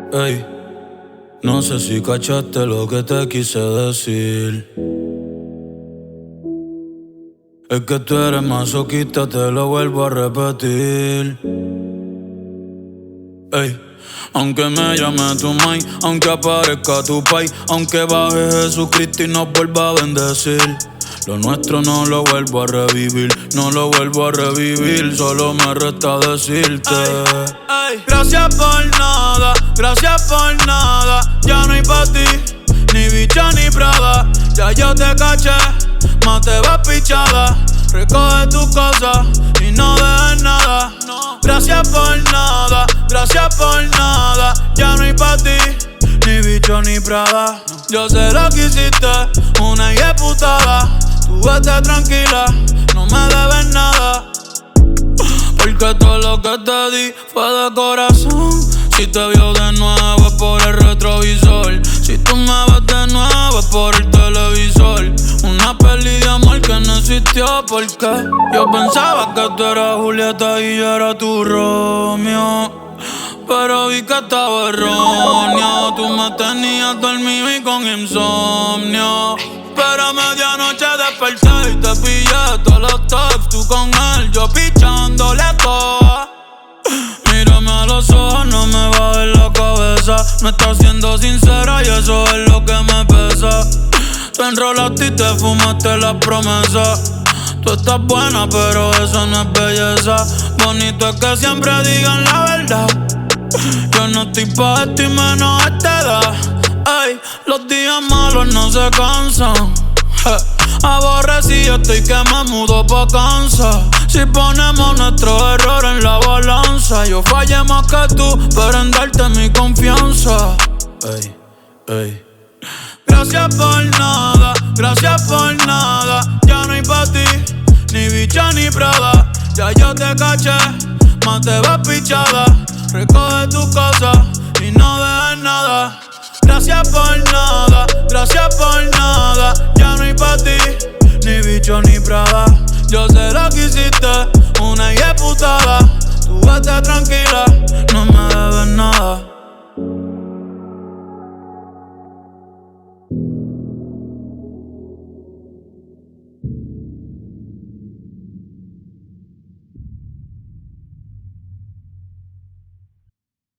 Ey, no sé si cachaste lo que te quise decir. Es que tú eres masoquista, te lo vuelvo a repetir. Ey, aunque me llame tu mai, aunque aparezca tu pai, aunque baje Jesucristo y nos vuelva a bendecir, lo nuestro no lo vuelvo a revivir, no lo vuelvo a revivir, solo me resta decirte ay, gracias por nada, ya no hay pa' ti, ni bicha ni prada, ya yo te caché, más te vas pichada, recoge tus cosas y no dejes nada, gracias por nada, ya no hay pa' ti, ni bicho ni prada, yo sé lo que hiciste, una putada. Tú vete tranquila, no me debes nada, porque todo lo que te di fue de corazón. Si te vio de nuevo es por el retrovisor, si tú me ves de nuevo es por el televisor. Una peli de amor que no existió porque yo pensaba que tú eras Julieta y yo era tu Romeo, pero vi que estaba erróneo. Tú me tenías dormido y con insomnio, pero a medianoche desperté y te pillé todos los tops. Tú con él, yo pichándole toa. Mírame a los ojos, no me bajes la cabeza. No estás siendo sincera y eso es lo que me pesa. Te enrolaste y te fumaste las promesas. Tú estás buena, pero eso no es belleza. Bonito es que siempre digan la verdad. Yo no estoy pa' esto y menos a esta edad. Ey, los días malos no se cansan. Aborrecido estoy que me mudo pa' Kansas. Si ponemos nuestros errores en la balanza, yo fallé más que tú, pero en darte mi confianza. Ey, ey. Gracias por nada, ya no hay pa' ti, ni bicha ni prada. Ya yo te caché, más te vas pichada. Recoge tus cosas y no dejes nada. Gracias por nada, ya no hay pa' ti, ni bicho ni prada. Yo sé lo que hiciste, una putada. Tú vete tranquila, no me debes nada.